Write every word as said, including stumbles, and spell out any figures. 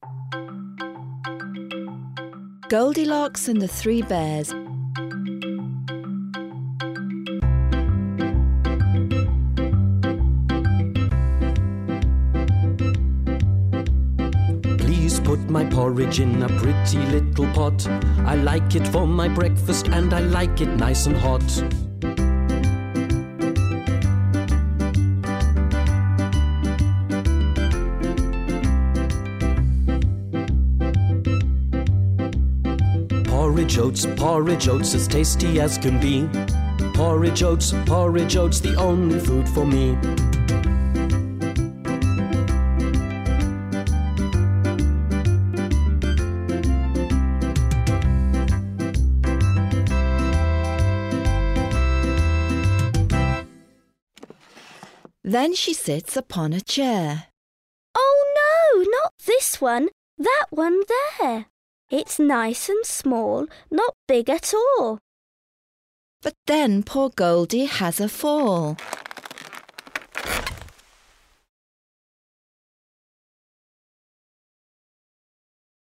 Goldilocks and the Three Bears. Please put my porridge in a pretty little pot. I like it for my breakfast and I like it nice and hot. Porridge oats, porridge oats, as tasty as can be. Porridge oats, porridge oats, the only food for me. Then she sits upon a chair. Oh no, not this one, that one there. It's nice and small, not big at all. But then poor Goldie has a fall.